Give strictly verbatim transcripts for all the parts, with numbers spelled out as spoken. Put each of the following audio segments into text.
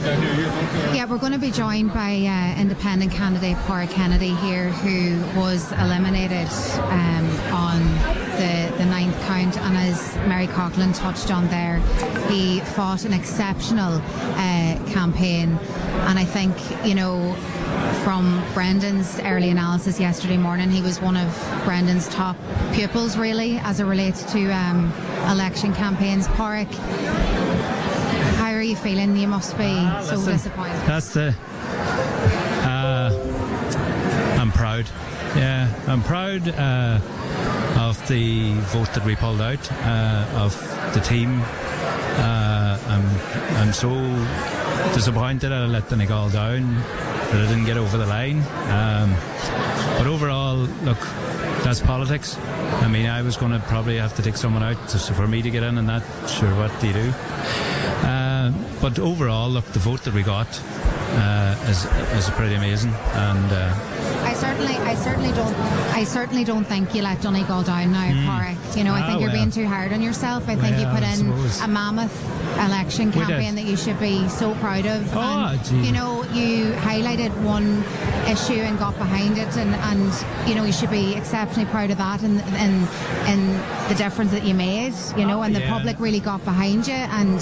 Yeah, we're going to be joined by uh, independent candidate Pádraig Kennedy here, who was eliminated um, on the, the ninth count, and as Mary Coughlin touched on there, he fought an exceptional uh, campaign, and I think, you know, from Brendan's early analysis yesterday morning, he was one of Brendan's top pupils, really, as it relates to um, election campaigns. Pádraig, how are you feeling? You must be uh, so listen, disappointed. That's the... Uh, I'm proud. Yeah, I'm proud uh, of the vote that we pulled out, uh, of the team. Uh, I'm, I'm so disappointed that I let Donegal down, that I didn't get over the line. Um, but overall, look, that's politics. I mean, I was going to probably have to take someone out just for me to get in, and that, sure, what do you do? Uh, but overall, look, the vote that we got uh, is is pretty amazing, and uh, I certainly, I certainly don't, I certainly don't think you let Donegal down now, mm. Pádraig. You know, I think ah, you're well. being too hard on yourself. I think well, you put in a mammoth election campaign that you should be so proud of. Oh, and, gee. you know, you highlighted one issue and got behind it, and, and you know, you should be exceptionally proud of that, and and and the difference that you made. You know, and the yeah. public really got behind you, and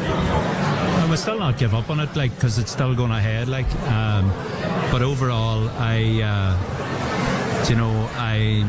I will still not give up on it, like, because it's still going ahead, like. Um, but overall, I, uh, you know, I'm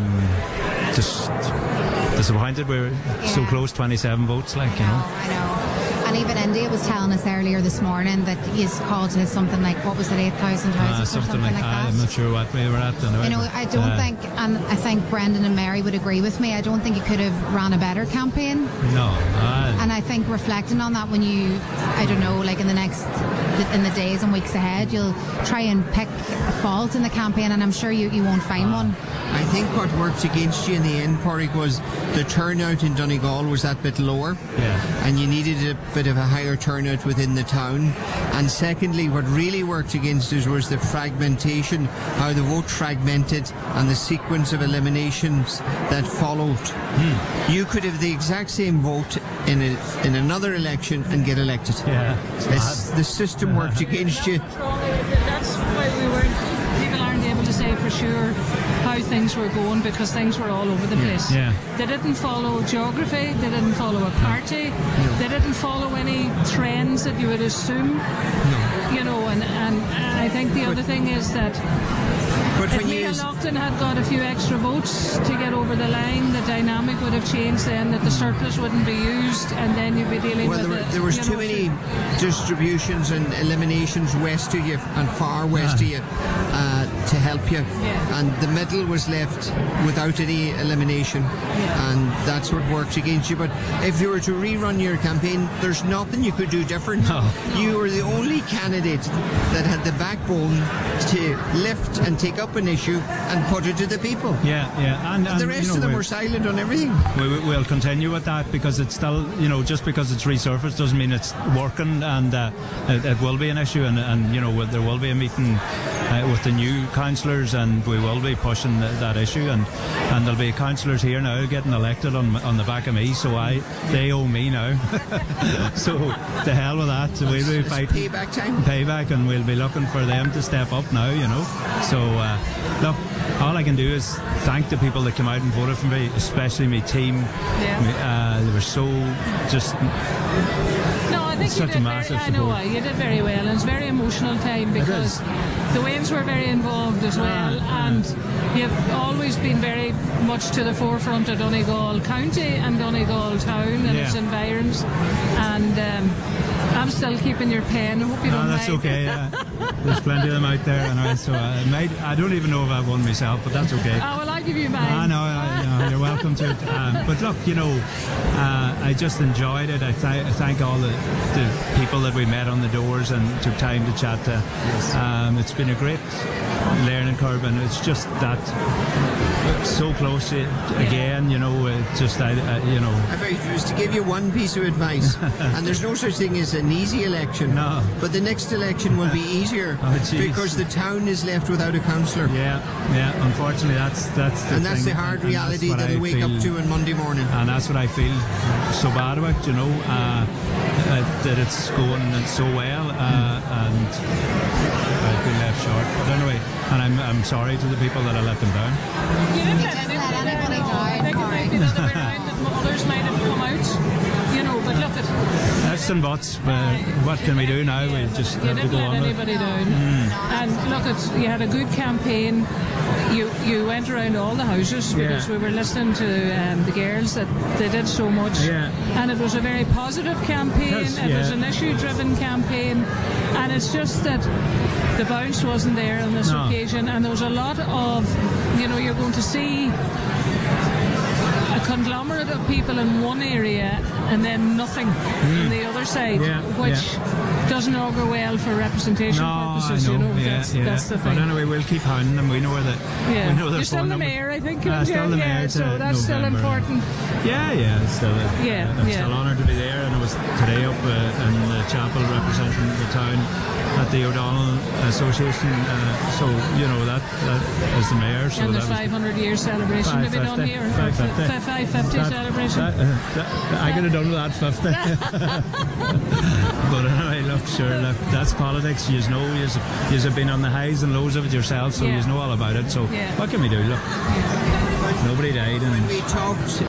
just disappointed we're yeah. so close, twenty-seven votes, like, you know. I know. And even India was telling us earlier this morning that he's called to something like, what was it, eight thousand houses uh, or something, something like, like that. I'm not sure what we were at. Anyway, you know, I don't uh, think, and I think Brendan and Mary would agree with me, I don't think you could have ran a better campaign. No. Uh, and I think reflecting on that, when you, I don't know, like in the next, in the days and weeks ahead, you'll try and pick a fault in the campaign, and I'm sure you, you won't find uh, one. I think what worked against you in the end, Pádraig, was the turnout in Donegal was that bit lower. Yeah. And you needed a bit of a higher turnout within the town. And secondly, what really worked against us was the fragmentation, how the vote fragmented and the sequence of eliminations that followed. Hmm. You could have the exact same vote in a, in another election and get elected. Yeah. It's, the system worked against you. That's why we weren't, people aren't able to say for sure how things were going, because things were all over the place. Yeah. They didn't follow geography, they didn't follow a party, no. They didn't follow any trends that you would assume. No. You know, and, and, and I think the but, other thing is that but if Micheál Lachlan had got a few extra votes to get over the line, the dynamic would have changed then, that the surplus wouldn't be used, and then you'd be dealing well, with there, the, there was too know, many distributions and eliminations west of you and far west yeah. of you uh, to help you. Yeah. And the middle was left without any elimination. Yeah. And that's what worked against you. But if you were to rerun your campaign, there's nothing you could do different. No. You were the only candidate that had the backbone to lift and take up an issue and put it to the people. Yeah, yeah. And, and the rest you know, of them were silent on everything. We, we'll continue with that, because it's still, you know, just because it's resurfaced doesn't mean it's working, and uh, it, it will be an issue, and, and you know, there will be a meeting uh, with the new councillors, and we will be pushing the, that issue, and, and there'll be councillors here now getting elected on on the back of me, so I they owe me now. So to hell with that. So we'll be fighting payback time. Payback, and we'll be looking for them to step up now, you know. So uh, look, all I can do is thank the people that came out and voted for me, especially my team. Yeah. Uh, they were so just. No, I think such you did a massive very, I know you did very well, and it's a very emotional time, because the Waynes were very involved as well, ah, and you've always been very much to the forefront of Donegal County and Donegal Town and yeah. its environs, and um, I'm still keeping your pen. I hope you don't no, that's mind. okay. Yeah. There's plenty of them out there, and I, so I, might, I don't even know if I've won myself, but that's okay. Oh, well, I'll give you mine. I know, I, you know, you're welcome to it. Um, but look, you know, uh, I just enjoyed it. I, th- I thank all the, the people that we met on the doors and took time to chat to. Yes. Um, it's been a great learning curve, and it's just that so close to, again, you know, it's just, I, I, you know. If I was to give you one piece of advice, and there's no such thing as an easy election. No. But the next election will be easier Oh, jeez. because the town is left without a councillor. Yeah, yeah. Unfortunately, that's that's the And that's thing, the hard and- and that's reality what that I they'll wake feel- up to on Monday morning. And that's what I feel so bad about, you know, uh, uh, that it's going so well, uh, and I've been left short. But anyway, and I'm I'm sorry to the people that I let them down. You didn't let didn't anybody let anybody down. down, I think it might be the other way around, that others might have come out, you know, but look at... Ifs and buts, but what can we do now? We just You have to didn't go let on with it. anybody down. And look, at you had a good campaign. You you went around all the houses because Yeah. we were listening to um, the girls that they did so much. Yeah. And it was a very positive campaign. Yes, it was yeah. an issue-driven campaign. And it's just that the bounce wasn't there on this No. occasion. And there was a lot of, you know, you're going to see a conglomerate of people in one area and then nothing on the other side, Yeah, which yeah. doesn't augur well for representation No, purposes. I know. You know, yeah, that's, yeah. that's the But thing. anyway, we'll keep hounding them. We know that. Yeah. We know their You're still phone the number. mayor, I think. Uh, aren't still you? the yeah, mayor so to that's still November. important. Yeah, yeah, it's still, uh, Yeah, I'm yeah. still honoured to be there, and I was today up uh, in the chapel representing the town at the O'Donnell Association. Uh, so you know that, that as the mayor. So And that there's was five hundred year celebration to be done here. five fifty. five fifty That- celebration. that- uh, that- I could have done with that fifty. But anyway, look, sure, look, that's politics. You know, you have been on the highs and lows of it yourself, so Yeah. you know all about it. So Yeah. what can we do? Look, nobody died, and When we talked